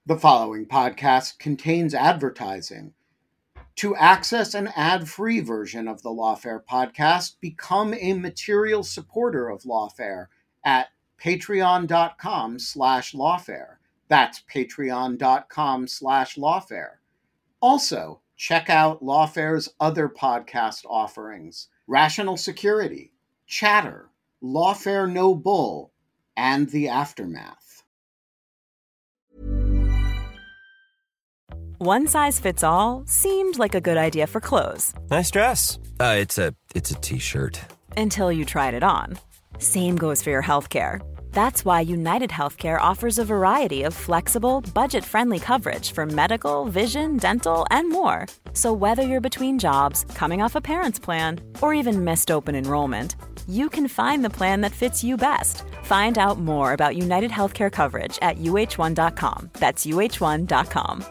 The following podcast contains advertising. To access an ad-free version of the Lawfare podcast, become a material supporter of Lawfare at patreon.com/lawfare. That's patreon.com/lawfare. Also, check out Lawfare's other podcast offerings: Rational Security, Chatter, Lawfare No Bull, and The Aftermath. One size fits all seemed like a good idea for clothes. Nice dress. It's a t-shirt. Until you tried it on. Same goes for your healthcare. That's why United Healthcare offers a variety of flexible, budget-friendly coverage for medical, vision, dental, and more. So whether you're between jobs, coming off a parent's plan, or even missed open enrollment, you can find the plan that fits you best. Find out more about United Healthcare coverage at uh1.com. That's uh1.com.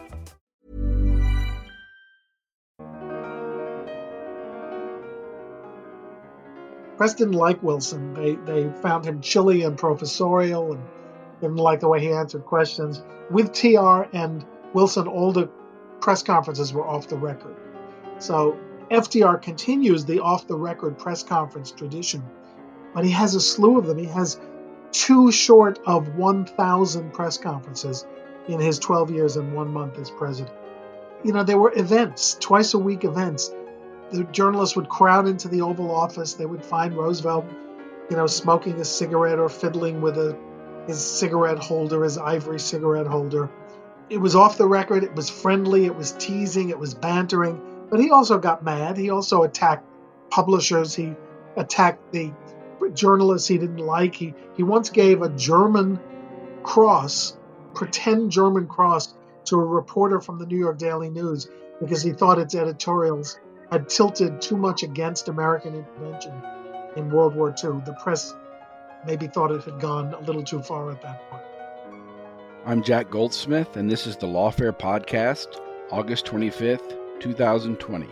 Press didn't like Wilson. They found him chilly and professorial and didn't like the way he answered questions. With TR and Wilson, all the press conferences were off the record. So FDR continues the off-the-record press conference tradition, but he has a slew of them. He has two short of 1,000 press conferences in his 12 years and 1 month as president. There were events, twice-a-week events. The journalists would crowd into the Oval Office. They would find Roosevelt, smoking a cigarette or fiddling with his cigarette holder, his ivory cigarette holder. It was off the record. It was friendly. It was teasing. It was bantering. But he also got mad. He also attacked publishers. He attacked the journalists he didn't like. He once gave a German cross, pretend German cross, to a reporter from the New York Daily News because he thought its editorials had tilted too much against American intervention in World War II. The press maybe thought it had gone a little too far at that point. I'm Jack Goldsmith, and this is the Lawfare Podcast, August 25th, 2020.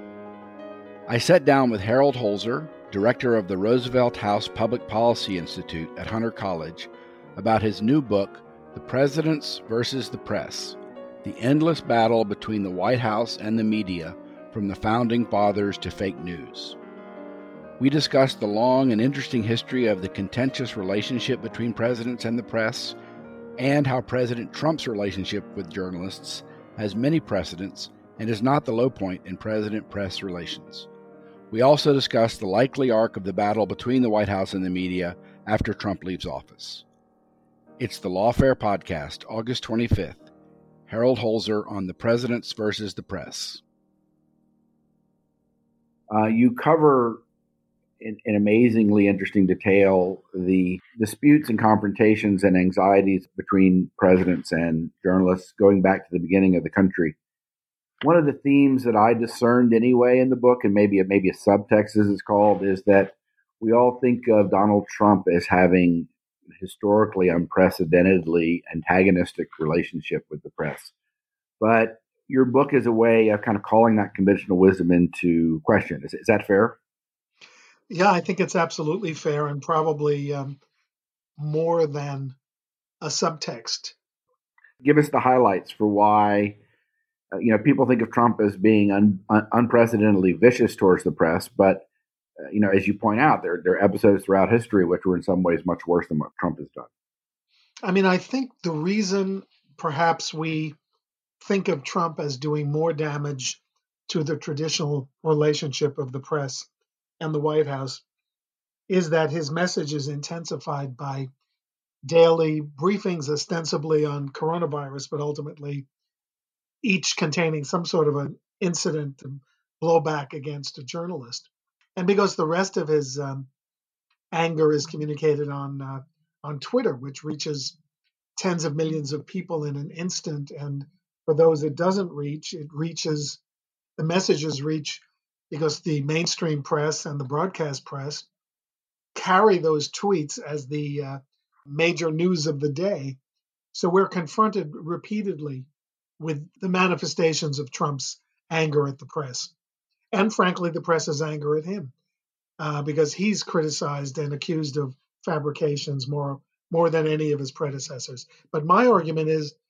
I sat down with Harold Holzer, director of the Roosevelt House Public Policy Institute at Hunter College, about his new book, The Presidents versus the Press, the endless battle between the White House and the media from the Founding Fathers to fake news. We discussed the long and interesting history of the contentious relationship between presidents and the press, and how President Trump's relationship with journalists has many precedents and is not the low point in president-press relations. We also discussed the likely arc of the battle between the White House and the media after Trump leaves office. It's the Lawfare Podcast, August 25th. Harold Holzer on the Presidents versus the Press. You cover in amazingly interesting detail the disputes and confrontations and anxieties between presidents and journalists going back to the beginning of the country. One of the themes that I discerned anyway in the book, and maybe a subtext as it's called, is that we all think of Donald Trump as having historically unprecedentedly antagonistic relationship with the press. But your book is a way of kind of calling that conventional wisdom into question. Is that fair? Yeah, I think it's absolutely fair and probably more than a subtext. Give us the highlights for why people think of Trump as being unprecedentedly vicious towards the press, but as you point out, there are episodes throughout history which were in some ways much worse than what Trump has done. I mean, I think the reason perhaps we think of Trump as doing more damage to the traditional relationship of the press and the White House is that his message is intensified by daily briefings ostensibly on coronavirus, but ultimately each containing some sort of an incident and blowback against a journalist. And because the rest of his anger is communicated on Twitter, which reaches tens of millions of people in an instant, and for those it doesn't reach, the messages reach because the mainstream press and the broadcast press carry those tweets as the major news of the day. So we're confronted repeatedly with the manifestations of Trump's anger at the press. And frankly, the press's anger at him, because he's criticized and accused of fabrications more than any of his predecessors. But my argument is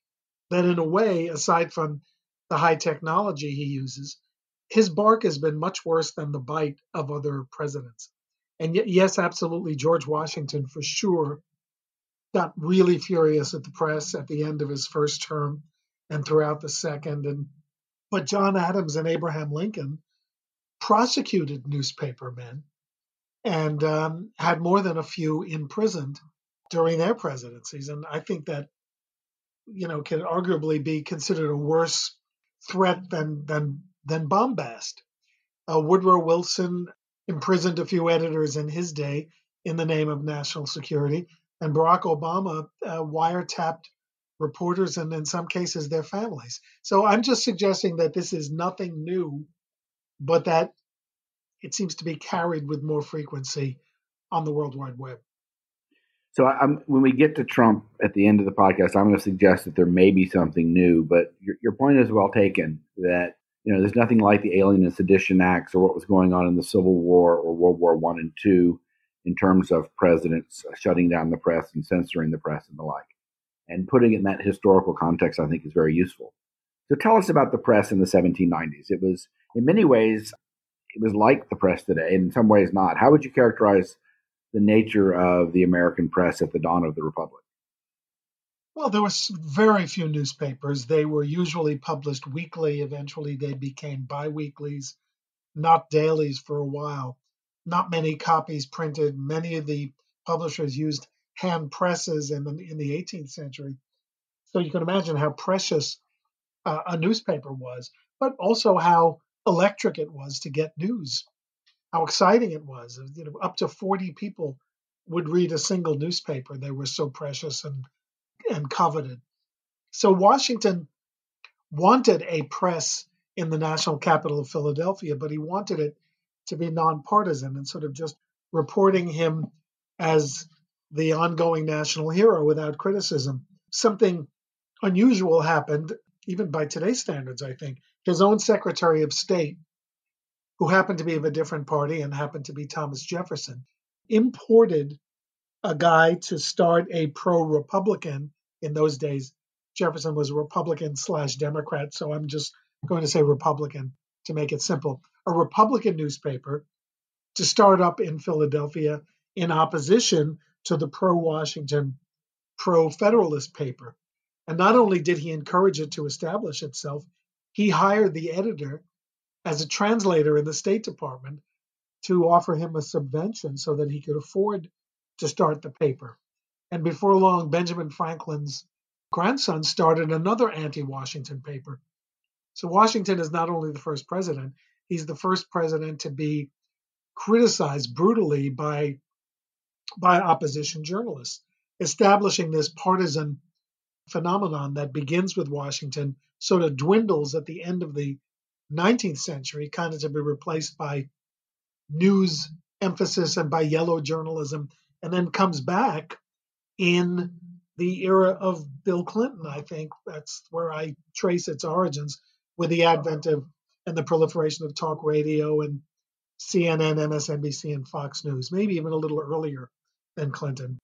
that in a way, aside from the high technology he uses, his bark has been much worse than the bite of other presidents. And yet, yes, absolutely, George Washington for sure got really furious at the press at the end of his first term and throughout the second. But John Adams and Abraham Lincoln prosecuted newspapermen and had more than a few imprisoned during their presidencies. And I think that, can arguably be considered a worse threat than bombast. Woodrow Wilson imprisoned a few editors in his day in the name of national security, and Barack Obama wiretapped reporters and in some cases their families. So I'm just suggesting that this is nothing new, but that it seems to be carried with more frequency on the World Wide Web. So when we get to Trump at the end of the podcast, I'm going to suggest that there may be something new, but your point is well taken that, there's nothing like the Alien and Sedition Acts or what was going on in the Civil War or World War I and II in terms of presidents shutting down the press and censoring the press and the like. And putting it in that historical context, I think, is very useful. So tell us about the press in the 1790s. It was, in many ways, it was like the press today, and in some ways not. How would you characterize the nature of the American press at the dawn of the Republic? Well, there was very few newspapers. They were usually published weekly. Eventually, they became biweeklies, not dailies for a while. Not many copies printed. Many of the publishers used hand presses in the 18th century. So you can imagine how precious a newspaper was, but also how electric it was to get news, how exciting it was. Up to 40 people would read a single newspaper. They were so precious and coveted. So Washington wanted a press in the national capital of Philadelphia, but he wanted it to be nonpartisan and sort of just reporting him as the ongoing national hero without criticism. Something unusual happened, even by today's standards, I think. His own Secretary of State, who happened to be of a different party and happened to be Thomas Jefferson, imported a guy to start a pro-Republican. In those days, Jefferson was a Republican/Democrat, so I'm just going to say Republican to make it simple. A Republican newspaper to start up in Philadelphia in opposition to the pro-Washington, pro-Federalist paper. And not only did he encourage it to establish itself, he hired the editor as a translator in the State Department to offer him a subvention so that he could afford to start the paper. And before long, Benjamin Franklin's grandson started another anti-Washington paper. So Washington is not only the first president, he's the first president to be criticized brutally by opposition journalists, establishing this partisan phenomenon that begins with Washington, sort of dwindles at the end of the 19th century, kind of to be replaced by news emphasis and by yellow journalism, and then comes back in the era of Bill Clinton. I think that's where I trace its origins, with the advent of and the proliferation of talk radio and CNN, MSNBC, and Fox News, maybe even a little earlier than Clinton.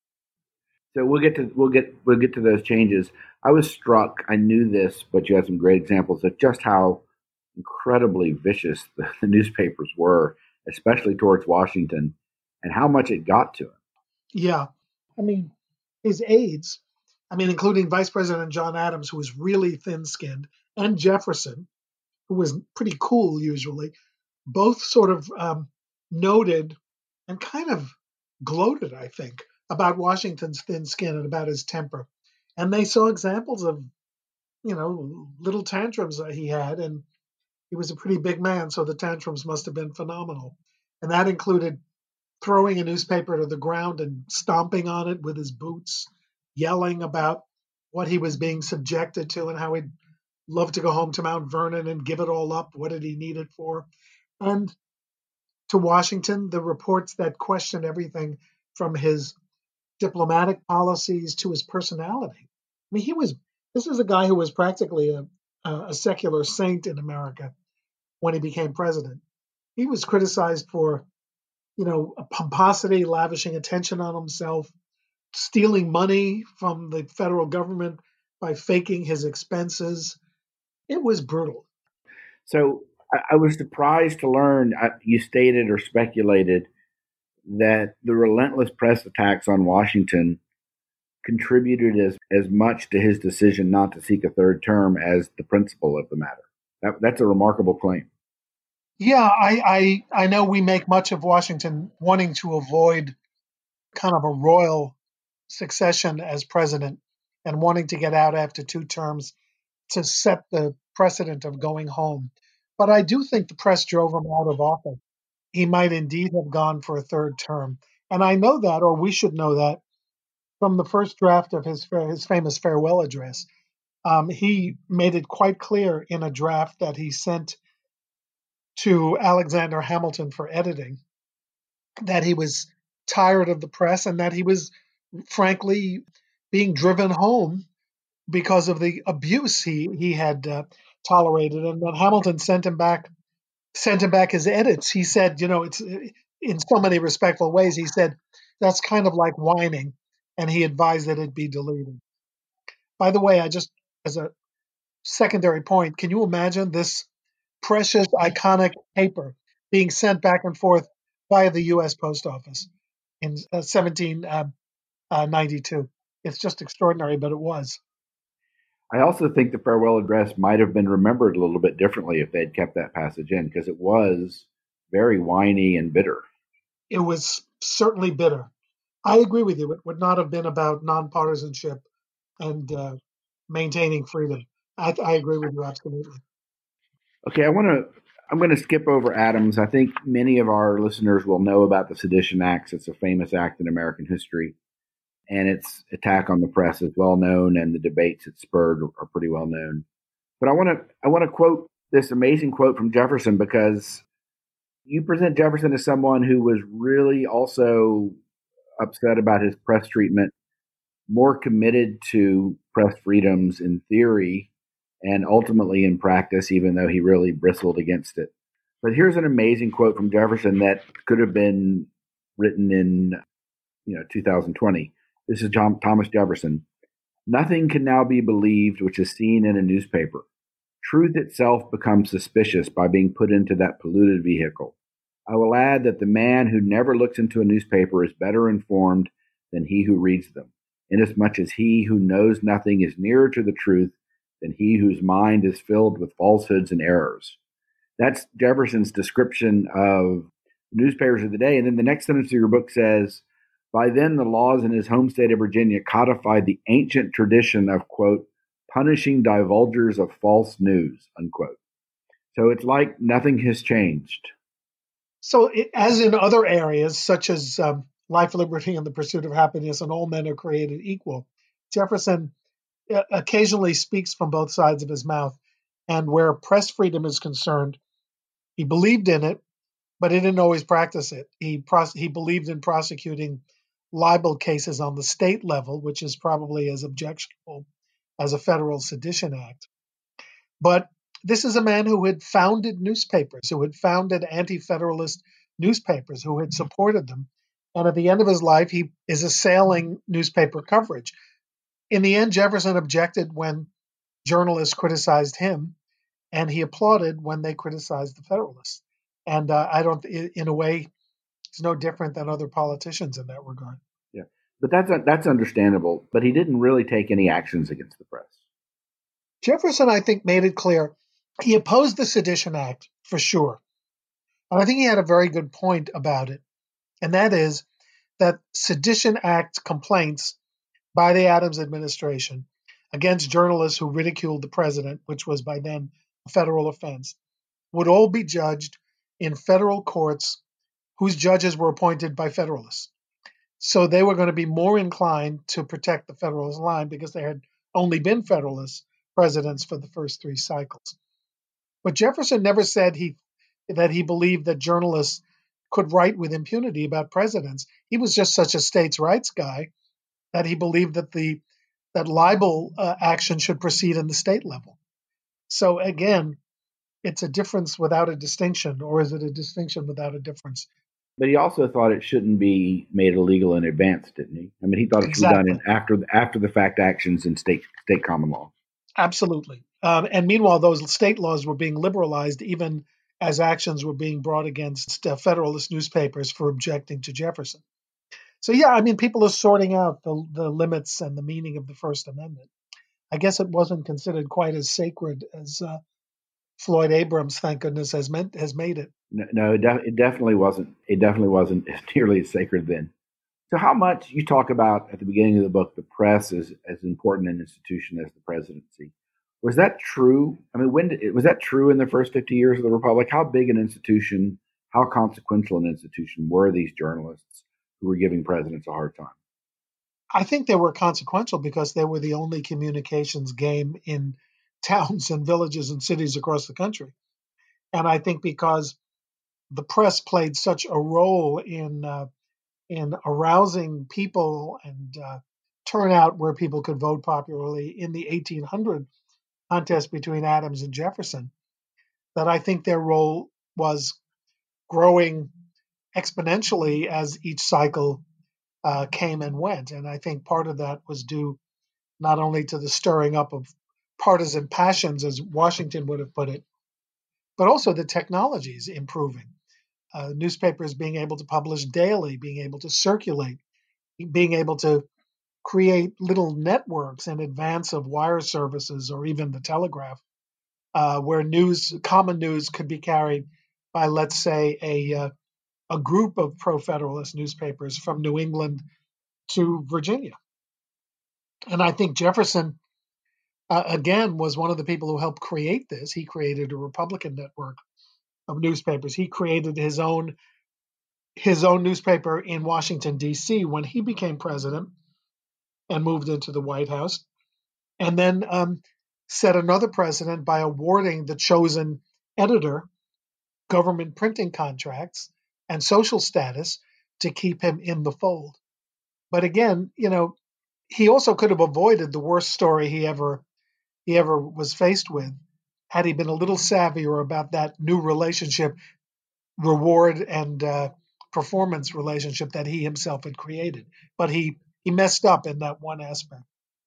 So we'll get to those changes. I was struck. I knew this, but you had some great examples of just how incredibly vicious the newspapers were, especially towards Washington, and how much it got to him. Yeah, I mean, his aides, including Vice President John Adams, who was really thin-skinned, and Jefferson, who was pretty cool usually, both sort of noted and kind of gloated, I think, about Washington's thin skin and about his temper. And they saw examples of, little tantrums that he had, and he was a pretty big man, so the tantrums must have been phenomenal. And that included throwing a newspaper to the ground and stomping on it with his boots, yelling about what he was being subjected to and how he'd love to go home to Mount Vernon and give it all up. What did he need it for? And to Washington, the reports that question everything from his diplomatic policies to his personality. This is a guy who was practically a secular saint in America when he became president. He was criticized for, pomposity, lavishing attention on himself, stealing money from the federal government by faking his expenses. It was brutal. So I was surprised to learn you stated or speculated that the relentless press attacks on Washington contributed as much to his decision not to seek a third term as the principle of the matter. That's a remarkable claim. Yeah, I know we make much of Washington wanting to avoid kind of a royal succession as president and wanting to get out after 2 terms to set the precedent of going home. But I do think the press drove him out of office. He might indeed have gone for a 3rd term. And I know that, or we should know that, from the first draft of his famous farewell address. He made it quite clear in a draft that he sent to Alexander Hamilton for editing that he was tired of the press and that he was, frankly, being driven home because of the abuse he had tolerated. And when Hamilton sent him back his edits, he said, it's in so many respectful ways. He said that's kind of like whining, and he advised that it be deleted. By the way, as a secondary point, can you imagine this precious, iconic paper being sent back and forth via the U.S. Post Office in 1792? It's just extraordinary, but it was. I also think the farewell address might have been remembered a little bit differently if they'd kept that passage in, because it was very whiny and bitter. It was certainly bitter. I agree with you. It would not have been about nonpartisanship and maintaining freedom. I agree with you absolutely. Okay, I'm going to skip over Adams. I think many of our listeners will know about the Sedition Acts. It's a famous act in American history, and its attack on the press is well known, and the debates it spurred are pretty well known. But I want to quote this amazing quote from Jefferson, because you present Jefferson as someone who was really also upset about his press treatment, more committed to press freedoms in theory and ultimately in practice, even though he really bristled against it. But here's an amazing quote from Jefferson that could have been written in 2020. This is Thomas Jefferson. Nothing can now be believed which is seen in a newspaper. Truth itself becomes suspicious by being put into that polluted vehicle. I will add that the man who never looks into a newspaper is better informed than he who reads them, inasmuch as he who knows nothing is nearer to the truth than he whose mind is filled with falsehoods and errors. That's Jefferson's description of newspapers of the day. And then the next sentence of your book says, by then the laws in his home state of Virginia codified the ancient tradition of, quote, punishing divulgers of false news, unquote. So it's like nothing has changed. So as in other areas, such as life, liberty, and the pursuit of happiness, and all men are created equal, Jefferson occasionally speaks from both sides of his mouth. And where press freedom is concerned, he believed in it, but he didn't always practice it. He believed in prosecuting libel cases on the state level, which is probably as objectionable as a federal sedition act. But this is a man who had founded newspapers, who had founded anti-federalist newspapers, who had supported them. And at the end of his life, he is assailing newspaper coverage. In the end, Jefferson objected when journalists criticized him, and he applauded when they criticized the Federalists. And in a way, it's no different than other politicians in that regard. Yeah, but that's understandable. But he didn't really take any actions against the press. Jefferson, I think, made it clear he opposed the Sedition Act for sure. And I think he had a very good point about it. And that is that Sedition Act complaints by the Adams administration against journalists who ridiculed the president, which was by then a federal offense, would all be judged in federal courts whose judges were appointed by Federalists. So they were going to be more inclined to protect the Federalist line because there had only been Federalist presidents for the first 3 cycles. But Jefferson never said that he believed that journalists could write with impunity about presidents. He was just such a states' rights guy that he believed that libel action should proceed in the state level. So again, it's a difference without a distinction, or is it a distinction without a difference? But he also thought it shouldn't be made illegal in advance, didn't he? I mean, he thought it should be done Exactly. after the fact actions in state common law. Absolutely. And meanwhile, those state laws were being liberalized even as actions were being brought against Federalist newspapers for objecting to Jefferson. So, yeah, I mean, people are sorting out the limits and the meaning of the First Amendment. I guess it wasn't considered quite as sacred as Floyd Abrams, thank goodness, has made it. No, it definitely wasn't. It definitely wasn't nearly as sacred then. So, how much you talk about at the beginning of the book, the press is as important an institution as the presidency. Was that true? I mean, was that true in the first 50 years of the Republic? How big an institution, how consequential an institution were these journalists who were giving presidents a hard time? I think they were consequential because they were the only communications game in towns and villages and cities across the country. And I think because the press played such a role in arousing people and turnout where people could vote popularly in the 1800 contest between Adams and Jefferson, that I think their role was growing exponentially as each cycle came and went. And I think part of that was due not only to the stirring up of partisan passions, as Washington would have put it, but also the technologies improving. Newspapers being able to publish daily, being able to circulate, being able to create little networks in advance of wire services or even the telegraph, where common news could be carried by, let's say, a group of pro-Federalist newspapers from New England to Virginia. And I think Jefferson, again, was one of the people who helped create this. He created a Republican network of newspapers. He created his own newspaper in Washington, D.C. when he became president and moved into the White House, and then set another precedent by awarding the chosen editor government printing contracts and social status to keep him in the fold. But again, he also could have avoided the worst story he ever was faced with had he been a little savvier about that new relationship, reward and performance relationship that he himself had created. But he messed up in that one aspect.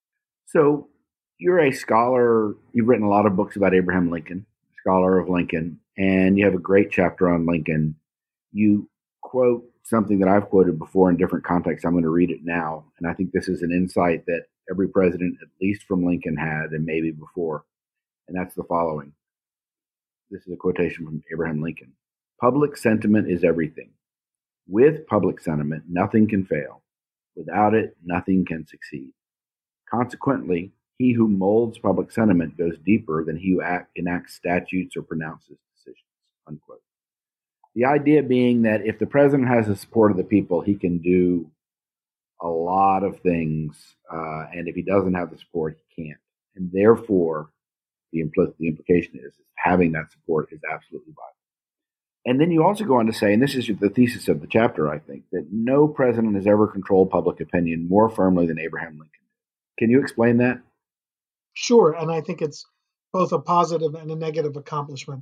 So, you're a scholar. You've written a lot of books about Abraham Lincoln, scholar of Lincoln, and you have a great chapter on Lincoln. You quote something that I've quoted before in different contexts. I'm going to read it now, and I think this is an insight that every president, at least from Lincoln, had, and maybe before, and that's the following. This is a quotation from Abraham Lincoln. Public sentiment is everything. With public sentiment, nothing can fail. Without it, nothing can succeed. Consequently, he who molds public sentiment goes deeper than he who enacts statutes or pronounces decisions. Unquote. The idea being that if the president has the support of the people, he can do a lot of things, and if he doesn't have the support, he can't. And therefore, the implication is having that support is absolutely vital. And then you also go on to say, and this is the thesis of the chapter, I think, that no president has ever controlled public opinion more firmly than Abraham Lincoln. Can you explain that? Sure, and I think it's both a positive and a negative accomplishment.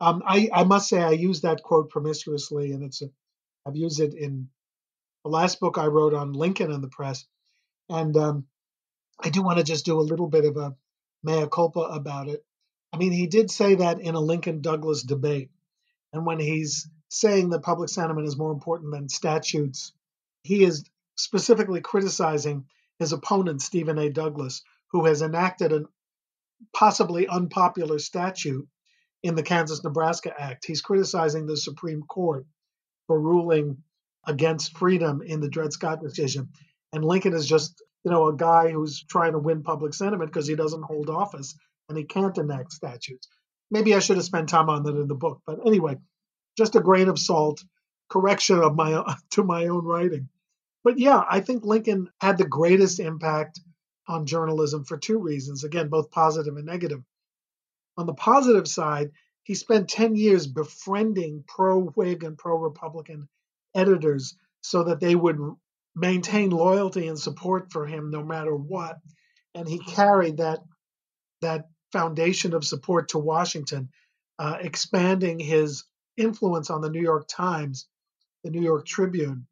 I must say I use that quote promiscuously, and I've used it in the last book I wrote on Lincoln and the press. And I do want to just do a little bit of a mea culpa about it. I mean, he did say that in a Lincoln-Douglas debate. And when he's saying that public sentiment is more important than statutes, he is specifically criticizing his opponent, Stephen A. Douglas, who has enacted a possibly unpopular statute in the Kansas-Nebraska Act. He's criticizing the Supreme Court for ruling against freedom in the Dred Scott decision. And Lincoln is just, a guy who's trying to win public sentiment because he doesn't hold office and he can't enact statutes. Maybe I should have spent time on that in the book. But anyway, just a grain of salt, correction of to my own writing. But yeah, I think Lincoln had the greatest impact on journalism for two reasons, again, both positive and negative. On the positive side, he spent 10 years befriending pro-Whig and pro-Republican editors so that they would maintain loyalty and support for him no matter what. And he carried that foundation of support to Washington, expanding his influence on the New York Times the New York Tribune,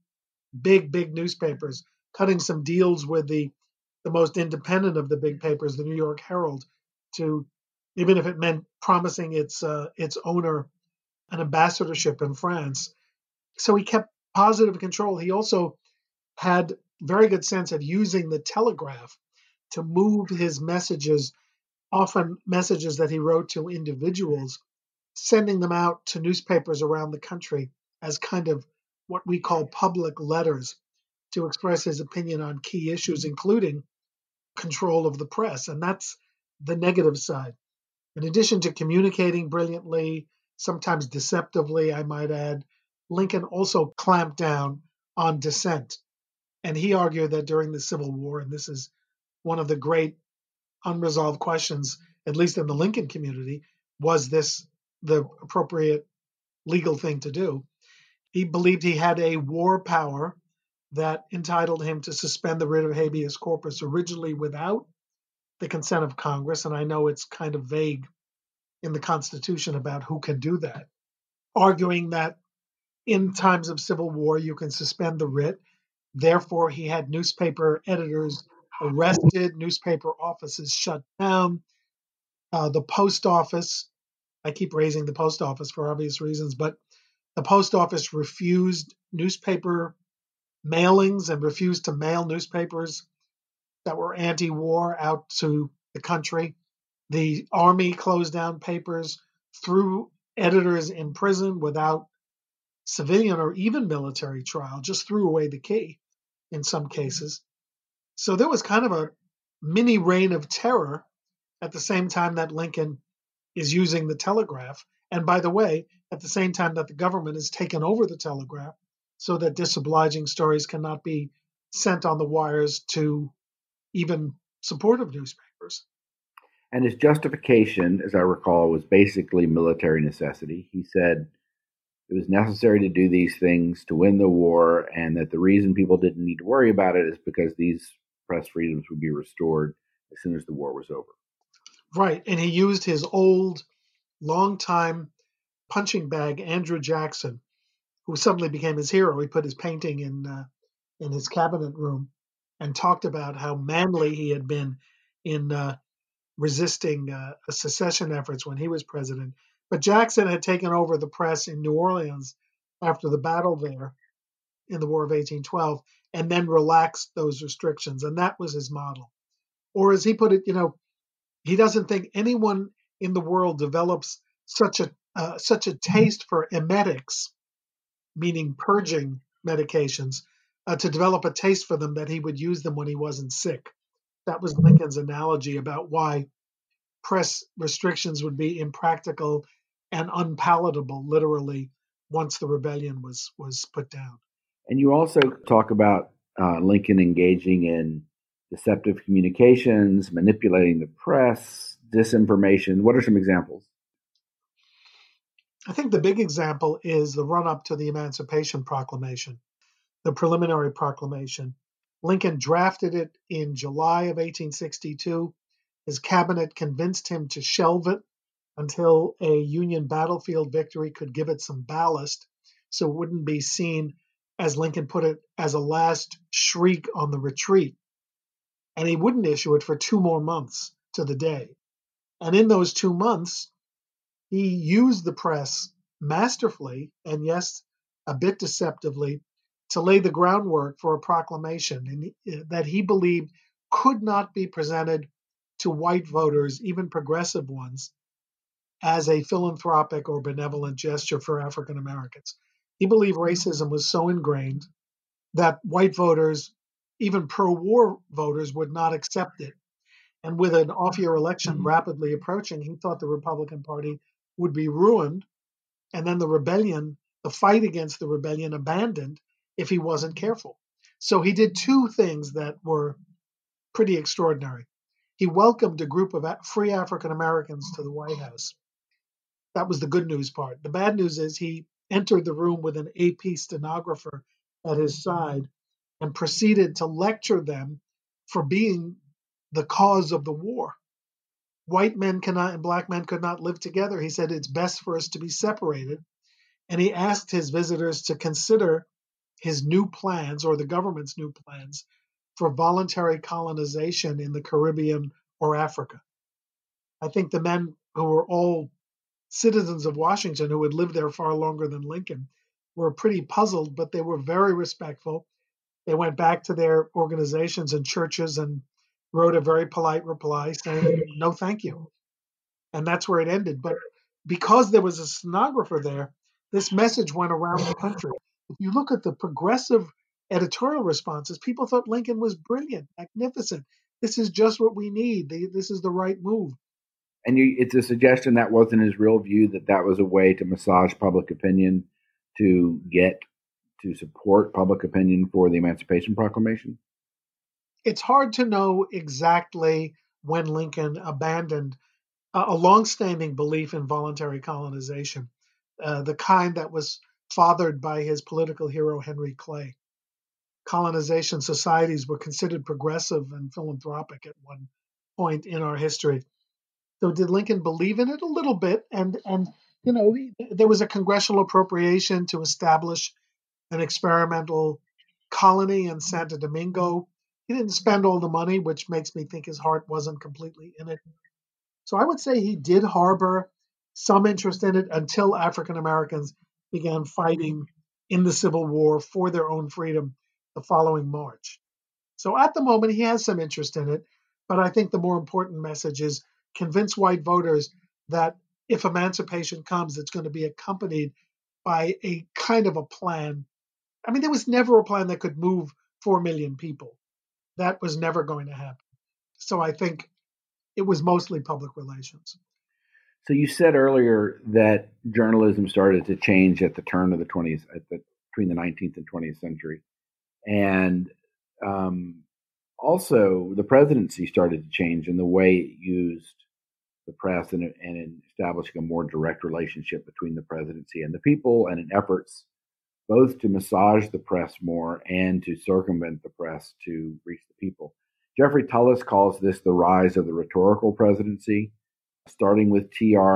big newspapers, cutting some deals with the most independent of the big papers, the New York Herald, to even if it meant promising its owner an ambassadorship in France. So he kept positive control. He also had very good sense of using the telegraph to move his messages, often messages that he wrote to individuals, sending them out to newspapers around the country as kind of what we call public letters to express his opinion on key issues, including control of the press. And that's the negative side. In addition to communicating brilliantly, sometimes deceptively, I might add, Lincoln also clamped down on dissent. And he argued that during the Civil War, and this is one of the great unresolved questions, at least in the Lincoln community, was this the appropriate legal thing to do? He believed he had a war power that entitled him to suspend the writ of habeas corpus, originally without the consent of Congress. And I know it's kind of vague in the Constitution about who can do that, arguing that in times of civil war, you can suspend the writ. Therefore, he had newspaper editors arrested, newspaper offices shut down. The post office, I keep raising the post office for obvious reasons, but the post office refused newspaper mailings and refused to mail newspapers that were anti-war out to the country. The army closed down papers, threw editors in prison without civilian or even military trial, just threw away the key in some cases. So there was kind of a mini reign of terror at the same time that Lincoln is using the telegraph. And by the way, at the same time that the government has taken over the telegraph so that disobliging stories cannot be sent on the wires to even supportive newspapers. And his justification, as I recall, was basically military necessity. He said it was necessary to do these things to win the war, and that the reason people didn't need to worry about it is because these press freedoms would be restored as soon as the war was over. Right, and he used his old, longtime punching bag, Andrew Jackson, who suddenly became his hero. He put his painting in his cabinet room and talked about how manly he had been in resisting secession efforts when he was president. But Jackson had taken over the press in New Orleans after the battle there in the War of 1812, and then relaxed those restrictions, and that was his model. Or as he put it, he doesn't think anyone in the world develops such a taste for emetics, meaning purging medications, to develop a taste for them that he would use them when he wasn't sick. That was Lincoln's analogy about why press restrictions would be impractical and unpalatable, literally, once the rebellion was put down. And you also talk about Lincoln engaging in deceptive communications, manipulating the press, disinformation. What are some examples? I think the big example is the run-up to the Emancipation Proclamation, the preliminary proclamation. Lincoln drafted it in July of 1862. His cabinet convinced him to shelve it until a Union battlefield victory could give it some ballast, so it wouldn't be seen, as Lincoln put it, as a last shriek on the retreat. And he wouldn't issue it for 2 more months to the day. And in those 2 months, he used the press masterfully, and yes, a bit deceptively, to lay the groundwork for a proclamation that he believed could not be presented to white voters, even progressive ones, as a philanthropic or benevolent gesture for African Americans. He believed racism was so ingrained that white voters, even pro-war voters, would not accept it. And with an off-year election rapidly approaching, he thought the Republican Party would be ruined, and then the fight against the rebellion, abandoned if he wasn't careful. So he did 2 things that were pretty extraordinary. He welcomed a group of free African Americans to the White House. That was the good news part. The bad news is he entered the room with an AP stenographer at his side and proceeded to lecture them for being the cause of the war. White men cannot and black men could not live together. He said it's best for us to be separated. And he asked his visitors to consider his new plans, or the government's new plans, for voluntary colonization in the Caribbean or Africa. I think the men who were all citizens of Washington who had lived there far longer than Lincoln were pretty puzzled, but they were very respectful. They went back to their organizations and churches and wrote a very polite reply saying, no, thank you. And that's where it ended. But because there was a stenographer there, this message went around the country. If you look at the progressive editorial responses, people thought Lincoln was brilliant, magnificent. This is just what we need. This is the right move. And it's a suggestion that wasn't his real view, that was a way to massage public opinion to get to support public opinion for the Emancipation Proclamation? It's hard to know exactly when Lincoln abandoned a longstanding belief in voluntary colonization, the kind that was fathered by his political hero, Henry Clay. Colonization societies were considered progressive and philanthropic at one point in our history. So did Lincoln believe in it? A little bit. And there was a congressional appropriation to establish an experimental colony in Santo Domingo. He didn't spend all the money, which makes me think his heart wasn't completely in it. So I would say he did harbor some interest in it until African Americans began fighting in the Civil War for their own freedom the following March. So at the moment, he has some interest in it. But I think the more important message is convince white voters that if emancipation comes, it's going to be accompanied by a kind of a plan. I mean, there was never a plan that could move 4 million people. That was never going to happen. So I think it was mostly public relations. So you said earlier that journalism started to change at the turn of the 20th, between the 19th and 20th century. And also the presidency started to change in the way it used the press and in establishing a more direct relationship between the presidency and the people, and in efforts both to massage the press more and to circumvent the press to reach the people. Jeffrey Tullis calls this the rise of the rhetorical presidency, starting with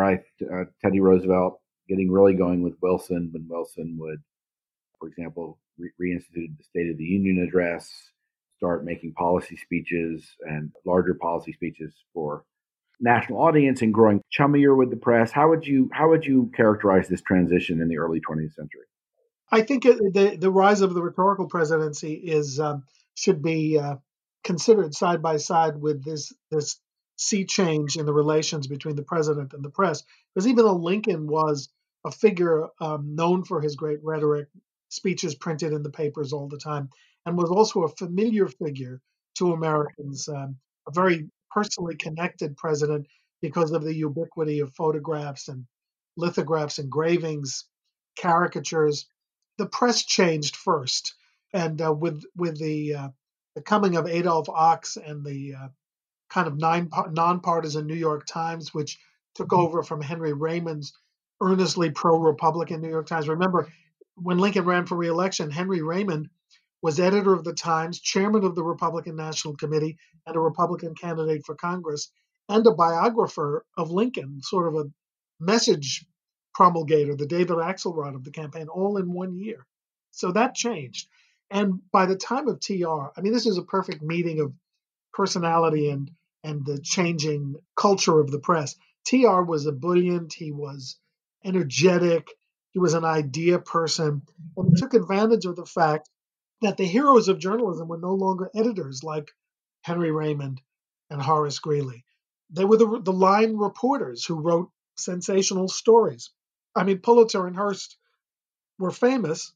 Teddy Roosevelt, getting really going with Wilson, when Wilson would, for example, reinstitute the State of the Union address, start making policy speeches and larger policy speeches for national audience, and growing chummier with the press. How would you characterize this transition in the early 20th century? I think the rise of the rhetorical presidency should be considered side by side with this sea change in the relations between the president and the press. Because even though Lincoln was a figure known for his great rhetoric, speeches printed in the papers all the time, and was also a familiar figure to Americans, a very personally connected president because of the ubiquity of photographs and lithographs, engravings, caricatures. The press changed first, and with the coming of Adolph Ochs and the kind of nonpartisan New York Times, which took over from Henry Raymond's earnestly pro-Republican New York Times. Remember, when Lincoln ran for re-election, Henry Raymond was editor of the Times, chairman of the Republican National Committee, and a Republican candidate for Congress, and a biographer of Lincoln, sort of a message promulgator, the David Axelrod of the campaign, all in 1 year. So that changed. And by the time of TR, I mean, this is a perfect meeting of personality and the changing culture of the press. TR was ebullient. He was energetic. He was an idea person. And he took advantage of the fact that the heroes of journalism were no longer editors like Henry Raymond and Horace Greeley. They were the line reporters who wrote sensational stories. I mean, Pulitzer and Hearst were famous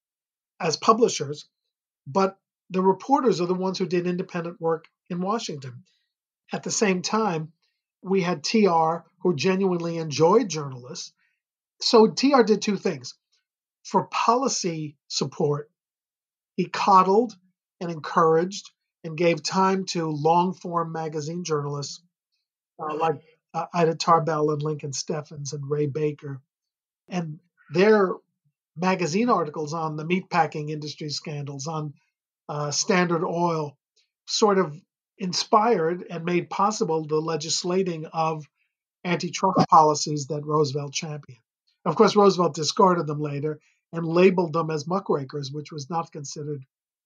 as publishers, but the reporters are the ones who did independent work in Washington. At the same time, we had TR, who genuinely enjoyed journalists. So TR did two things. For policy support, he coddled and encouraged and gave time to long-form magazine journalists like Ida Tarbell and Lincoln Steffens and Ray Baker. And their magazine articles on the meatpacking industry scandals, on Standard Oil, sort of inspired and made possible the legislating of antitrust policies that Roosevelt championed. Of course, Roosevelt discarded them later and labeled them as muckrakers, which was not considered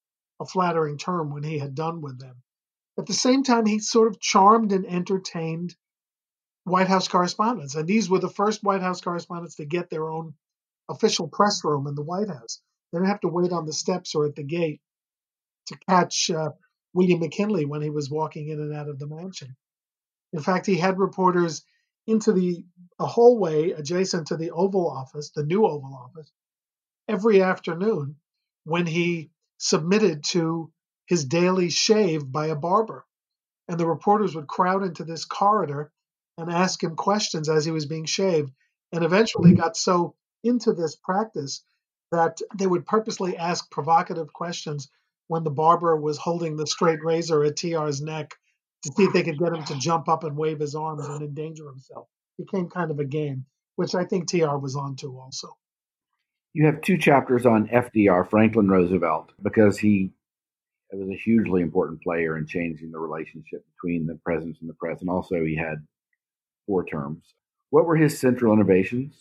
a flattering term when he had done with them. At the same time, he sort of charmed and entertained White House correspondents. And these were the first White House correspondents to get their own official press room in the White House. They didn't have to wait on the steps or at the gate to catch William McKinley when he was walking in and out of the mansion. In fact, he had reporters into a hallway adjacent to the Oval Office, the new Oval Office, every afternoon when he submitted to his daily shave by a barber. And the reporters would crowd into this corridor and ask him questions as he was being shaved, and eventually got so into this practice that they would purposely ask provocative questions when the barber was holding the straight razor at TR's neck to see if they could get him to jump up and wave his arms and endanger himself. It became kind of a game, which I think TR was onto also. You have 2 chapters on FDR, Franklin Roosevelt, because he was a hugely important player in changing the relationship between the presidents and the press, and also he had 4 terms. What were his central innovations?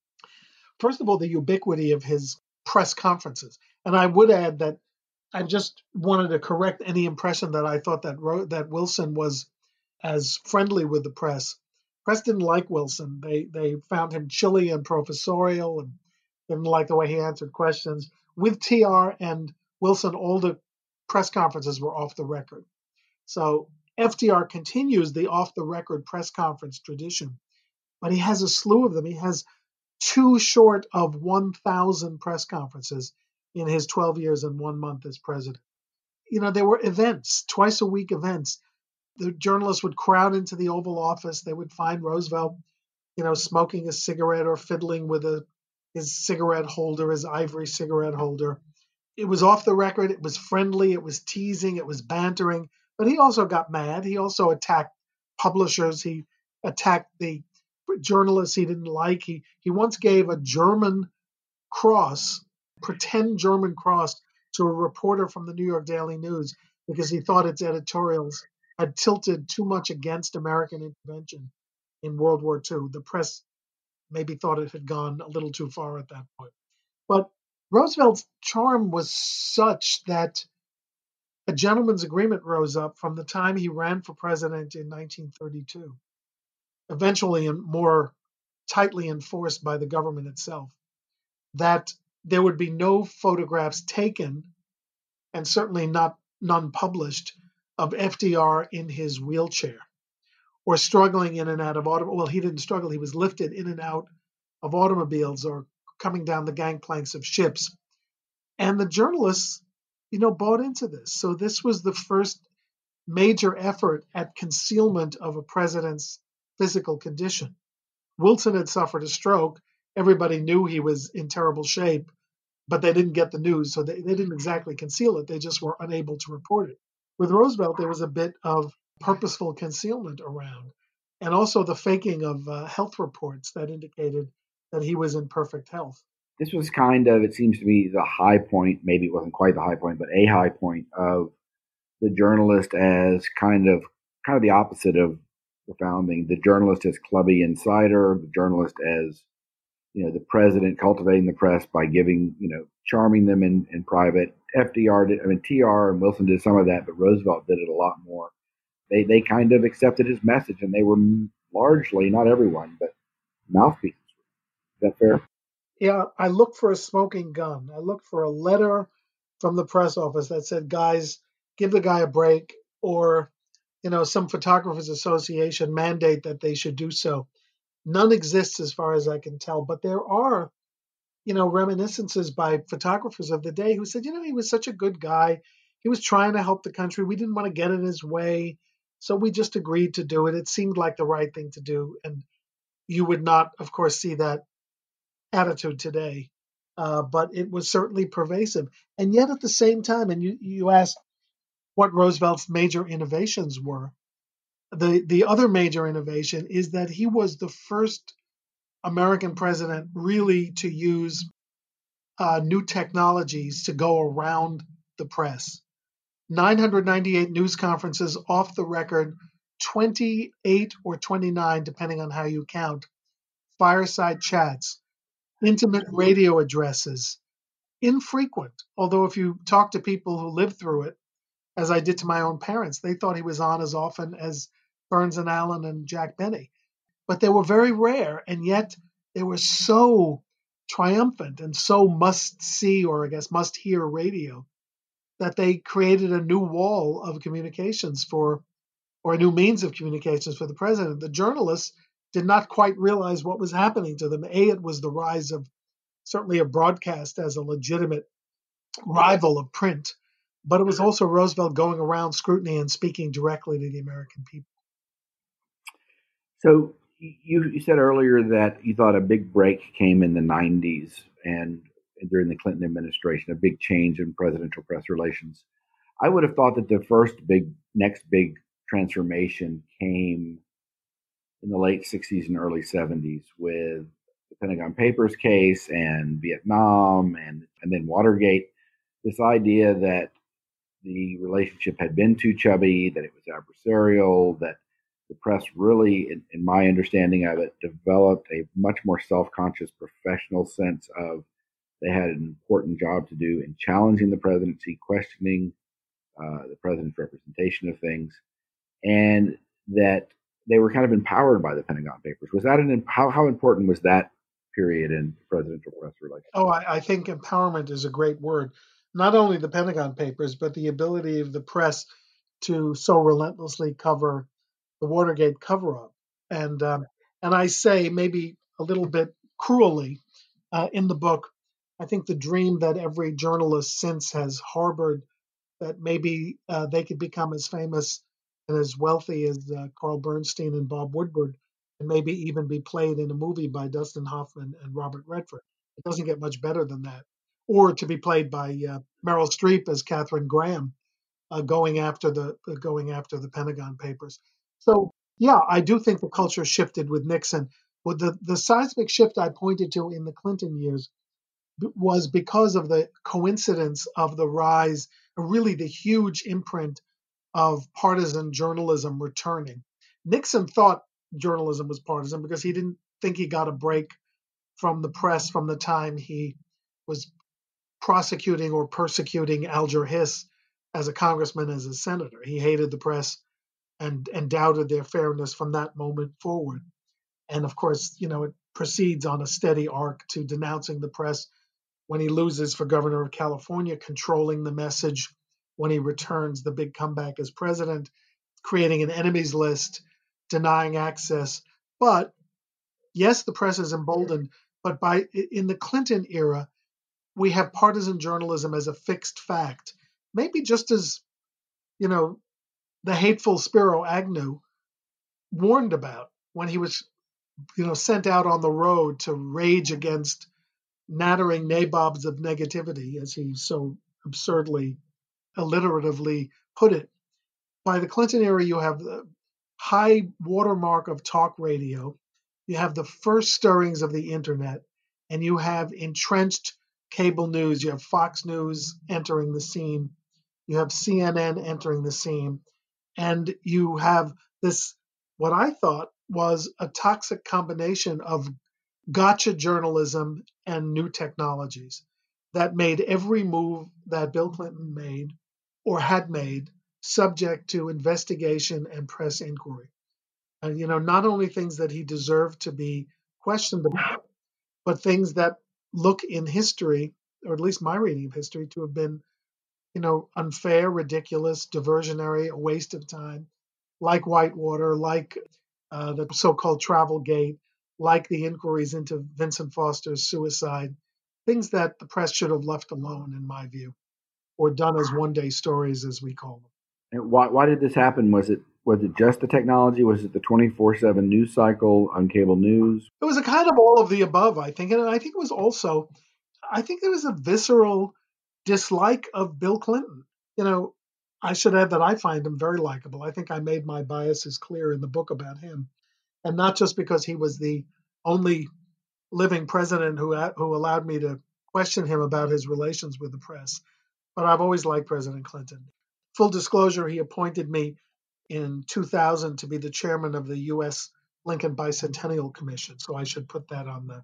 First of all, the ubiquity of his press conferences. And I would add that I just wanted to correct any impression that I thought that Wilson was as friendly with the press. Press didn't like Wilson. They found him chilly and professorial and didn't like the way he answered questions. With TR and Wilson, all the press conferences were off the record. So FDR continues the off-the-record press conference tradition, but he has a slew of them. He has 2 short of 1,000 press conferences in his 12 years and 1 month as president. There were events, twice-a-week events. The journalists would crowd into the Oval Office. They would find Roosevelt, smoking a cigarette or fiddling with his cigarette holder, his ivory cigarette holder. It was off the record. It was friendly. It was teasing. It was bantering. But he also got mad. He also attacked publishers. He attacked the journalists he didn't like. He once gave a German cross, pretend German cross, to a reporter from the New York Daily News because he thought its editorials had tilted too much against American intervention in World War II. The press maybe thought it had gone a little too far at that point. But Roosevelt's charm was such that a gentleman's agreement rose up from the time he ran for president in 1932, eventually more tightly enforced by the government itself, that there would be no photographs taken, and certainly none published, of FDR in his wheelchair or struggling in and out of automobiles. Well, he didn't struggle. He was lifted in and out of automobiles or coming down the gangplanks of ships. And the journalists, bought into this. So this was the first major effort at concealment of a president's physical condition. Wilson had suffered a stroke. Everybody knew he was in terrible shape, but they didn't get the news. So they didn't exactly conceal it. They just were unable to report it. With Roosevelt, there was a bit of purposeful concealment around, and also the faking of health reports that indicated that he was in perfect health. This was kind of, it seems to me, the high point, maybe it wasn't quite the high point, but a high point of the journalist as kind of the opposite of the founding. The journalist as clubby insider, the journalist as, the president cultivating the press by giving, charming them in private. FDR did, TR and Wilson did some of that, but Roosevelt did it a lot more. They kind of accepted his message, and they were largely, not everyone, but mouthpieces. Is that fair? Yeah, I looked for a smoking gun. I looked for a letter from the press office that said, guys, give the guy a break, or, some photographers association mandate that they should do so. None exists as far as I can tell, but there are, reminiscences by photographers of the day who said, he was such a good guy. He was trying to help the country. We didn't want to get in his way, so we just agreed to do it. It seemed like the right thing to do. And you would not, of course, see that attitude today, but it was certainly pervasive. And yet at the same time, and you asked what Roosevelt's major innovations were, the other major innovation is that he was the first American president really to use new technologies to go around the press. 998 news conferences off the record, 28 or 29, depending on how you count, fireside chats intimate radio addresses, infrequent. Although if you talk to people who lived through it, as I did to my own parents, they thought he was on as often as Burns and Allen and Jack Benny. But they were very rare, and yet they were so triumphant and so must-see, or I guess must-hear radio, that they created a new wall of communications or a new means of communications for the president. The journalists did not quite realize what was happening to them. It was the rise of certainly a broadcast as a legitimate rival of print, but it was also Roosevelt going around scrutiny and speaking directly to the American people. So you said earlier that you thought a big break came in the 90s and during the Clinton administration, a big change in presidential press relations. I would have thought that the next big transformation came in the late 60s and early 70s with the Pentagon Papers case and Vietnam and then Watergate. This idea that the relationship had been too chubby, that it was adversarial, that the press really, in my understanding of it, developed a much more self-conscious professional sense of they had an important job to do in challenging the presidency, questioning the president's representation of things, and that they were kind of empowered by the Pentagon Papers. Was that how important was that period in presidential press relations? Oh, I think empowerment is a great word. Not only the Pentagon Papers, but the ability of the press to so relentlessly cover the Watergate cover-up. And I say, maybe a little bit cruelly, in the book, I think the dream that every journalist since has harbored, that maybe they could become as famous and as wealthy as Carl Bernstein and Bob Woodward, and maybe even be played in a movie by Dustin Hoffman and Robert Redford. It doesn't get much better than that. Or to be played by Meryl Streep as Katharine Graham, going after the Pentagon Papers. So yeah, I do think the culture shifted with Nixon. But the seismic shift I pointed to in the Clinton years was because of the coincidence of the rise, really the huge imprint of partisan journalism returning. Nixon thought journalism was partisan because he didn't think he got a break from the press from the time he was prosecuting or persecuting Alger Hiss as a congressman, as a senator. He hated the press and doubted their fairness from that moment forward. And of course, it proceeds on a steady arc to denouncing the press when he loses for governor of California, controlling the message when he returns, the big comeback as president, creating an enemies list, denying access. But yes, the press is emboldened, but in the Clinton era, we have partisan journalism as a fixed fact, maybe just as, the hateful Spiro Agnew warned about when he was, sent out on the road to rage against nattering nabobs of negativity, as he so absurdly, alliteratively put it. By the Clinton era, you have the high watermark of talk radio, you have the first stirrings of the internet, and you have entrenched cable news. You have Fox News entering the scene, you have CNN entering the scene, and you have this, what I thought was a toxic combination of gotcha journalism and new technologies that made every move that Bill Clinton made or had made subject to investigation and press inquiry. And, not only things that he deserved to be questioned about, but things that look in history, or at least my reading of history, to have been, unfair, ridiculous, diversionary, a waste of time, like Whitewater, like the so-called Travelgate, like the inquiries into Vincent Foster's suicide, things that the press should have left alone, in my view, or done as one-day stories, as we call them. And why did this happen? Was it just the technology? Was it the 24/7 news cycle on cable news? It was a kind of all of the above, I think. And I think it was also, I think there was a visceral dislike of Bill Clinton. I should add that I find him very likable. I think I made my biases clear in the book about him. And not just because he was the only living president who allowed me to question him about his relations with the press, but I've always liked President Clinton. Full disclosure, he appointed me in 2000 to be the chairman of the U.S. Lincoln Bicentennial Commission, so I should put that on the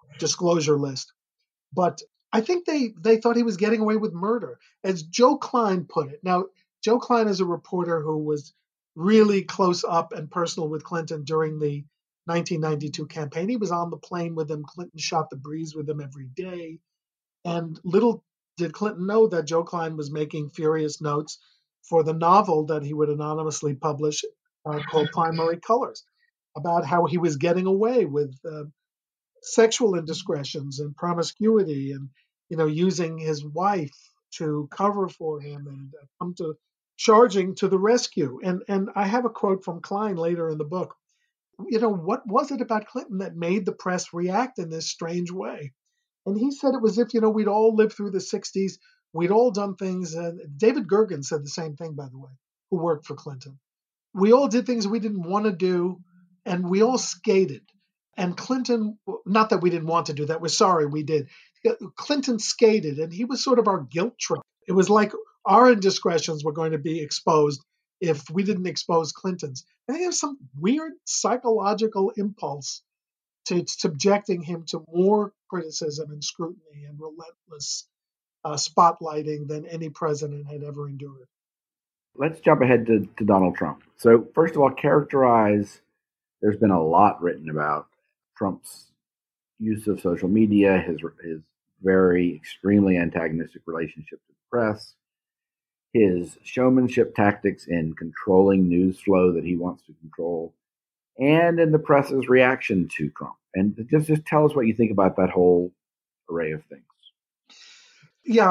disclosure list. But I think they thought he was getting away with murder. As Joe Klein put it. Now, Joe Klein is a reporter who was really close up and personal with Clinton during the 1992 campaign. He was on the plane with him. Clinton shot the breeze with him every day. And little did Clinton know that Joe Klein was making furious notes for the novel that he would anonymously publish called Primary Colors, about how he was getting away with sexual indiscretions and promiscuity, and using his wife to cover for him, and come to charging to the rescue. And I have a quote from Klein later in the book. What was it about Clinton that made the press react in this strange way? And he said it was if we'd all lived through the 60s, we'd all done things. David Gergen said the same thing, by the way, who worked for Clinton. We all did things we didn't want to do, and we all skated. And Clinton, not that we didn't want to do that, we're sorry we did. Clinton skated, and he was sort of our guilt trip. It was like our indiscretions were going to be exposed if we didn't expose Clinton's. I think there's some weird psychological impulse to subjecting him to more criticism and scrutiny and relentless spotlighting than any president had ever endured. Let's jump ahead to Donald Trump. So first of all, there's been a lot written about Trump's use of social media, his very extremely antagonistic relationship to the press, his showmanship tactics in controlling news flow that he wants to control, and in the press's reaction to Trump. And just tell us what you think about that whole array of things. Yeah,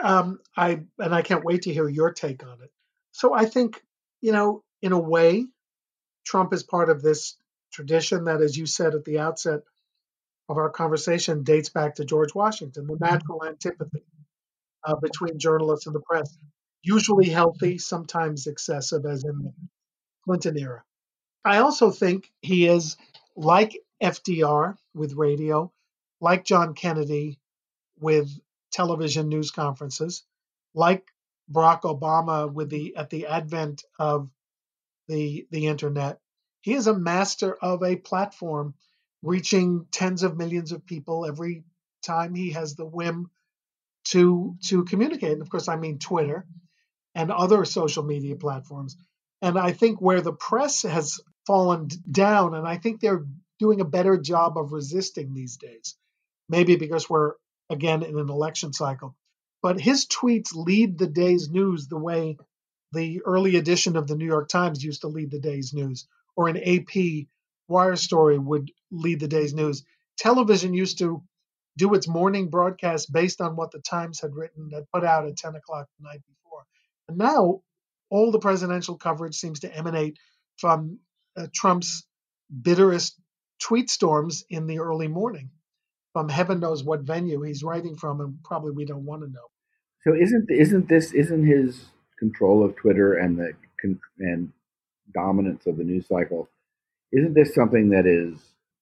I can't wait to hear your take on it. So I think, in a way, Trump is part of this tradition that, as you said at the outset of our conversation, dates back to George Washington, the natural antipathy between journalists and the press, usually healthy, sometimes excessive, as in the Clinton era. I also think he is like FDR with radio, like John Kennedy with television news conferences, like Barack Obama at the advent of the internet. He is a master of a platform reaching tens of millions of people every time he has the whim to communicate. And of course, I mean Twitter and other social media platforms. And I think where the press has fallen down, and I think they're doing a better job of resisting these days, maybe because we're, again, in an election cycle. But his tweets lead the day's news the way the early edition of the New York Times used to lead the day's news, or an AP wire story would lead the day's news. Television used to do its morning broadcast based on what the Times had written, that put out at 10 o'clock the night before. And now all the presidential coverage seems to emanate from Trump's bitterest tweet storms in the early morning, from heaven knows what venue he's writing from, and probably we don't want to know. So isn't his control of Twitter and and dominance of the news cycle, isn't this something that is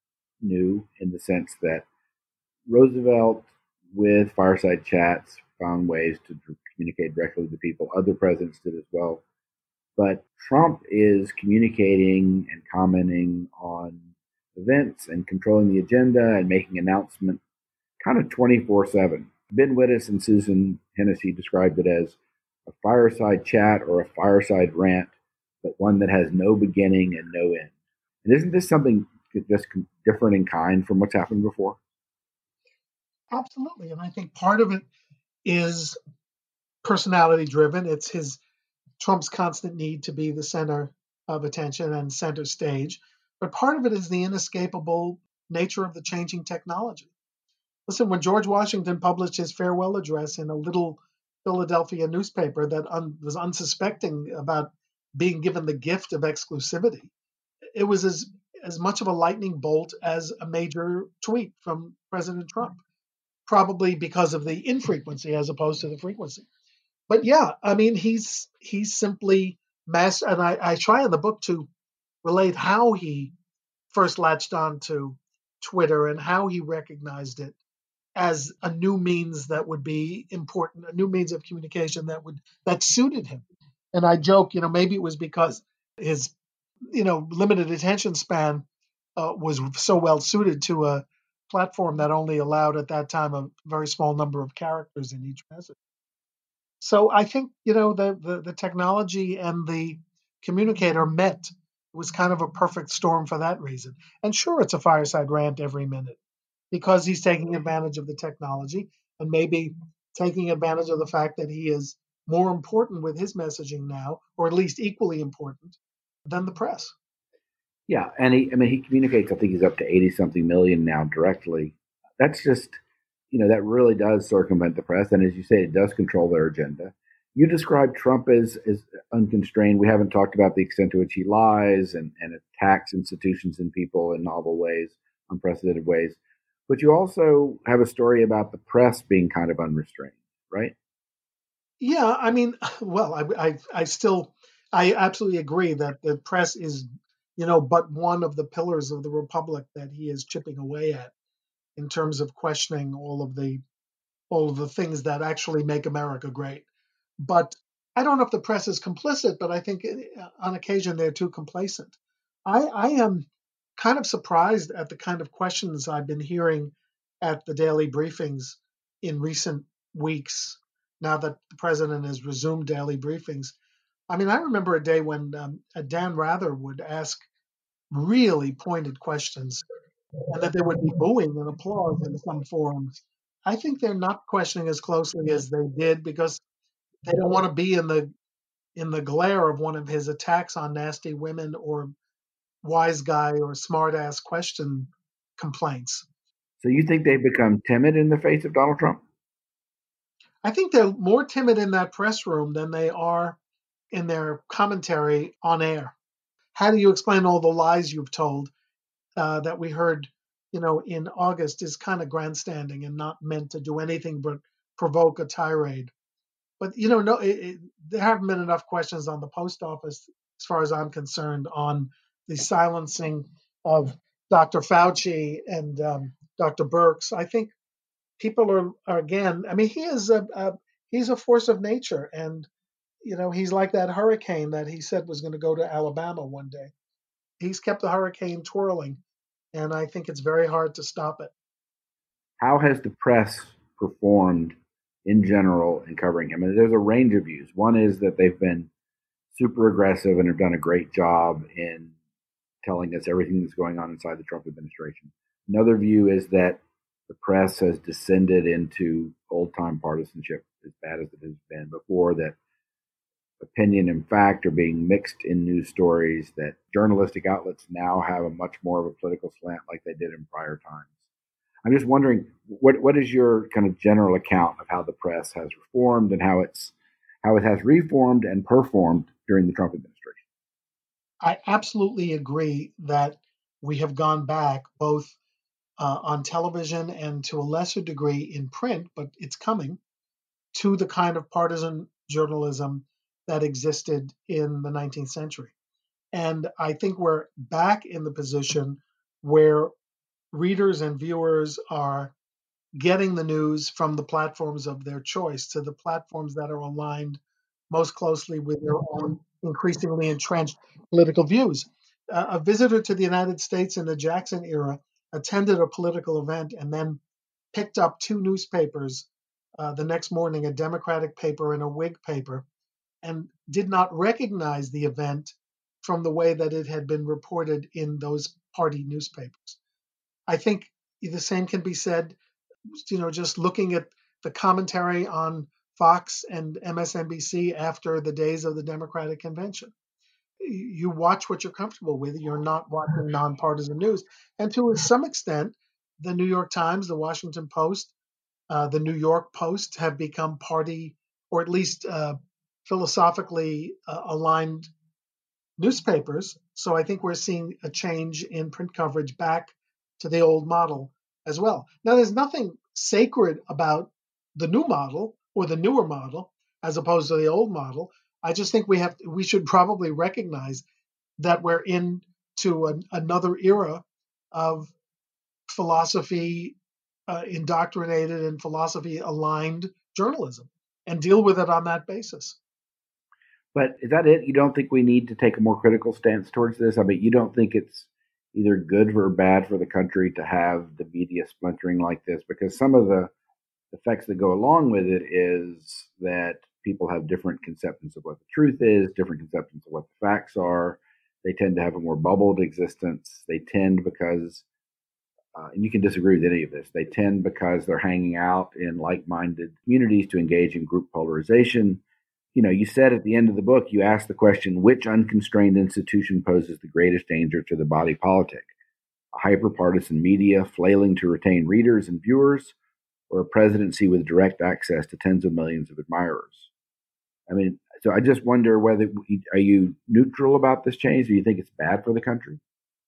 new in the sense that Roosevelt, with fireside chats, found ways to communicate directly with people. Other presidents did as well. But Trump is communicating and commenting on events and controlling the agenda and making announcements kind of 24/7. Ben Wittes and Susan Hennessy described it as a fireside chat or a fireside rant, but one that has no beginning and no end. And isn't this something just different in kind from what's happened before? Absolutely. And I think part of it is personality driven. It's Trump's constant need to be the center of attention and center stage. But part of it is the inescapable nature of the changing technology. Listen, when George Washington published his farewell address in a little Philadelphia newspaper that was unsuspecting about being given the gift of exclusivity, it was as much of a lightning bolt as a major tweet from President Trump, probably because of the infrequency as opposed to the frequency. But yeah, I mean, he's simply master. And I try in the book to relate how he first latched on to Twitter and how he recognized it as a new means that would be important, a new means of communication that suited him. And I joke, maybe it was because his, limited attention span was so well suited to a platform that only allowed at that time a very small number of characters in each message. So I think, the technology and the communicator met. It was kind of a perfect storm for that reason. And sure, it's a fireside rant every minute because he's taking advantage of the technology and maybe taking advantage of the fact that he is more important with his messaging now, or at least equally important, than the press. Yeah, and he communicates. I think he's up to 80-something million now directly. That's just, that really does circumvent the press, and as you say, it does control their agenda. You described Trump as unconstrained. We haven't talked about the extent to which he lies and attacks institutions and people in novel ways, unprecedented ways. But you also have a story about the press being kind of unrestrained, right? Yeah, I mean, well, I absolutely agree that the press is, but one of the pillars of the republic that he is chipping away at in terms of questioning all of the things that actually make America great. But I don't know if the press is complicit, but I think on occasion they're too complacent. I am kind of surprised at the kind of questions I've been hearing at the daily briefings in recent weeks, now that the president has resumed daily briefings. I mean, I remember a day when Dan Rather would ask really pointed questions and that there would be booing and applause in some forums. I think they're not questioning as closely as they did because they don't want to be in the glare of one of his attacks on nasty women or wise guy or smart ass question complaints. So you think they've become timid in the face of Donald Trump? I think they're more timid in that press room than they are in their commentary on air. How do you explain all the lies you've told that we heard, in August is kind of grandstanding and not meant to do anything but provoke a tirade. But, there haven't been enough questions on the post office, as far as I'm concerned, on the silencing of Dr. Fauci and Dr. Birx. I think people are again, I mean, he's a force of nature. And, he's like that hurricane that he said was going to go to Alabama one day. He's kept the hurricane twirling, and I think it's very hard to stop it. How has the press performed in general in covering him? And there's a range of views. One is that they've been super aggressive and have done a great job in telling us everything that's going on inside the Trump administration. Another view is that the press has descended into old-time partisanship, as bad as it has been before, that opinion and fact are being mixed in news stories, that journalistic outlets now have a much more of a political slant like they did in prior times. I'm just wondering, what is your kind of general account of how the press has reformed and how it has reformed and performed during the Trump administration? I absolutely agree that we have gone back both on television and to a lesser degree in print, but it's coming, to the kind of partisan journalism that existed in the 19th century. And I think we're back in the position where readers and viewers are getting the news from the platforms of their choice to the platforms that are aligned most closely with their own increasingly entrenched political views. A visitor to the United States in the Jackson era attended a political event and then picked up two newspapers the next morning, a Democratic paper and a Whig paper, and did not recognize the event from the way that it had been reported in those party newspapers. I think the same can be said, just looking at the commentary on Fox and MSNBC after the days of the Democratic convention. You watch what you're comfortable with. You're not watching nonpartisan news. And to some extent, the New York Times, the Washington Post, the New York Post have become party, or at least philosophically aligned newspapers. So I think we're seeing a change in print coverage back to the old model as well. Now, there's nothing sacred about the new model or the newer model as opposed to the old model. I just think we should probably recognize that we're into another era of philosophy indoctrinated and philosophy aligned journalism and deal with it on that basis. But is that it? You don't think we need to take a more critical stance towards this? I mean, you don't think it's either good or bad for the country to have the media splintering like this? Because some of the effects that go along with it is that people have different conceptions of what the truth is, different conceptions of what the facts are. They tend to have a more bubbled existence. They tend because, and you can disagree with any of this, they tend because they're hanging out in like-minded communities to engage in group polarization. You said at the end of the book, you asked the question, which unconstrained institution poses the greatest danger to the body politic? A hyper-partisan media flailing to retain readers and viewers, or a presidency with direct access to tens of millions of admirers? I mean, so I just wonder are you neutral about this change? Do you think it's bad for the country?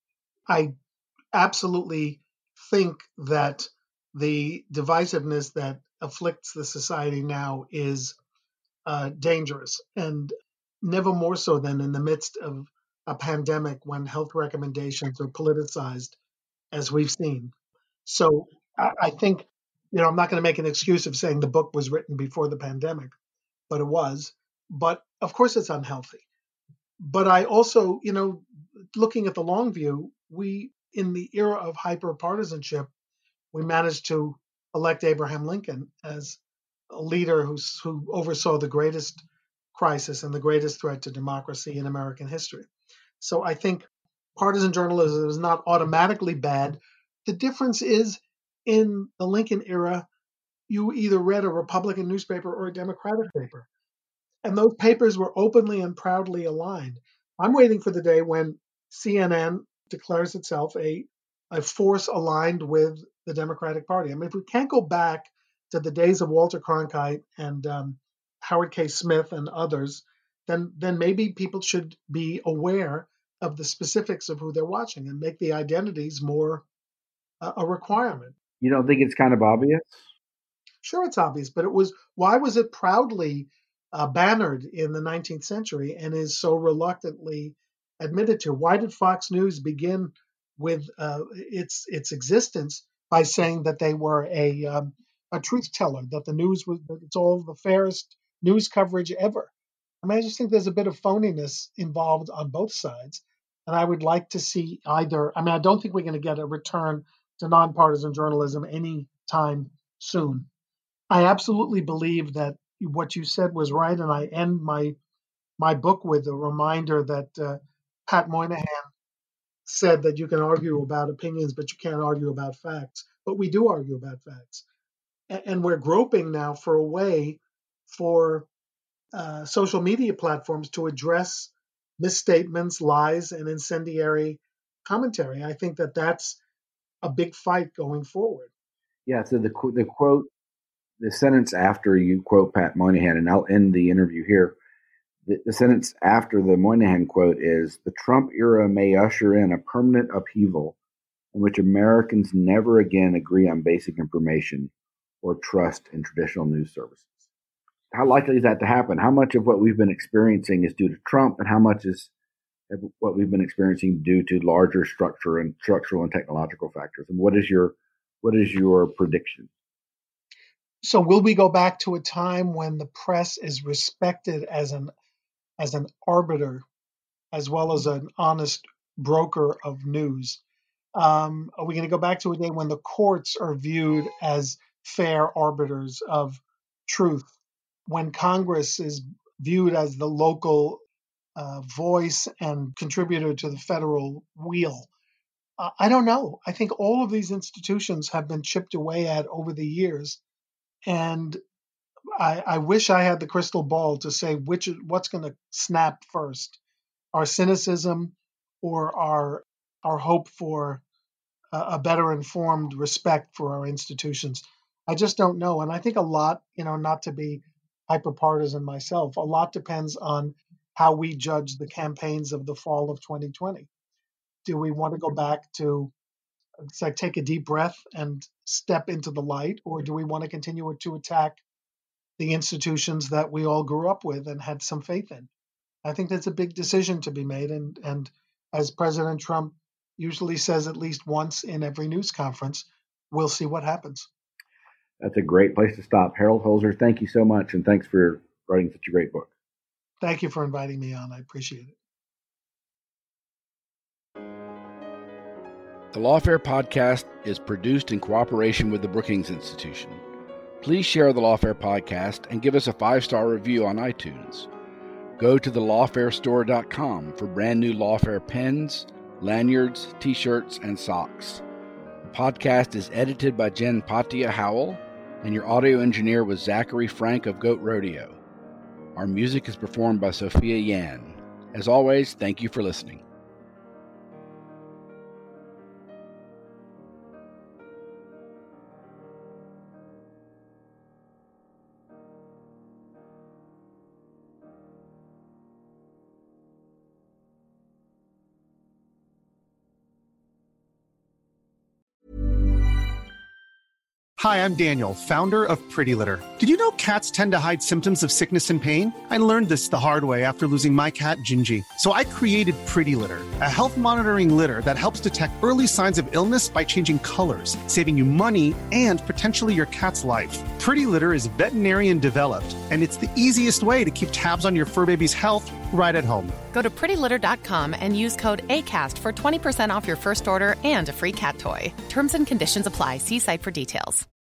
I absolutely think that the divisiveness that afflicts the society now is dangerous, and never more so than in the midst of a pandemic when health recommendations are politicized, as we've seen. So I think, I'm not going to make an excuse of saying the book was written before the pandemic, but it was. But of course, it's unhealthy. But I also, looking at the long view, in the era of hyper-partisanship, we managed to elect Abraham Lincoln as a leader who oversaw the greatest crisis and the greatest threat to democracy in American history. So I think partisan journalism is not automatically bad. The difference is, in the Lincoln era, you either read a Republican newspaper or a Democratic paper. And those papers were openly and proudly aligned. I'm waiting for the day when CNN declares itself a force aligned with the Democratic Party. I mean, if we can't go back to the days of Walter Cronkite and Howard K. Smith and others, then maybe people should be aware of the specifics of who they're watching and make the identities more a requirement. You don't think it's kind of obvious? Sure, it's obvious, but why was it proudly bannered in the 19th century and is so reluctantly admitted to? Why did Fox News begin with its existence by saying that they were a truth teller, that the news it's all the fairest news coverage ever? I mean, I just think there's a bit of phoniness involved on both sides, and I would like to see either. I mean, I don't think we're going to get a return to nonpartisan journalism anytime soon. I absolutely believe that what you said was right, and I end my book with a reminder that Pat Moynihan said that you can argue about opinions, but you can't argue about facts. But we do argue about facts, and we're groping now for a way for social media platforms to address misstatements, lies, and incendiary commentary. I think that that's a big fight going forward. Yeah. So the quote. The sentence after you quote Pat Moynihan, and I'll end the interview here. The sentence after the Moynihan quote is, "The Trump era may usher in a permanent upheaval in which Americans never again agree on basic information or trust in traditional news services." How likely is that to happen? How much of what we've been experiencing is due to Trump, and how much is what we've been experiencing due to larger structural and technological factors? And what is your prediction? So will we go back to a time when the press is respected as an arbiter as well as an honest broker of news? Are we going to go back to a day when the courts are viewed as fair arbiters of truth? When Congress is viewed as the local voice and contributor to the federal wheel? I don't know. I think all of these institutions have been chipped away at over the years. And I wish I had the crystal ball to say what's going to snap first, our cynicism or our hope for a better informed respect for our institutions. I just don't know. And I think a lot, not to be hyper-partisan myself, a lot depends on how we judge the campaigns of the fall of 2020. Do we want to go back to, it's like, take a deep breath and step into the light, or do we want to continue to attack the institutions that we all grew up with and had some faith in? I think that's a big decision to be made. And as President Trump usually says at least once in every news conference, we'll see what happens. That's a great place to stop. Harold Holzer, thank you so much, and thanks for writing such a great book. Thank you for inviting me on. I appreciate it. The Lawfare Podcast is produced in cooperation with the Brookings Institution. Please share the Lawfare Podcast and give us a 5-star review on iTunes. Go to thelawfarestore.com for brand new Lawfare pens, lanyards, t-shirts, and socks. The podcast is edited by Jen Patia Howell, and your audio engineer was Zachary Frank of Goat Rodeo. Our music is performed by Sophia Yan. As always, thank you for listening. Hi, I'm Daniel, founder of Pretty Litter. Did you know cats tend to hide symptoms of sickness and pain? I learned this the hard way after losing my cat, Gingy. So I created Pretty Litter, a health monitoring litter that helps detect early signs of illness by changing colors, saving you money and potentially your cat's life. Pretty Litter is veterinarian developed, and it's the easiest way to keep tabs on your fur baby's health right at home. Go to prettylitter.com and use code ACAST for 20% off your first order and a free cat toy. Terms and conditions apply. See site for details.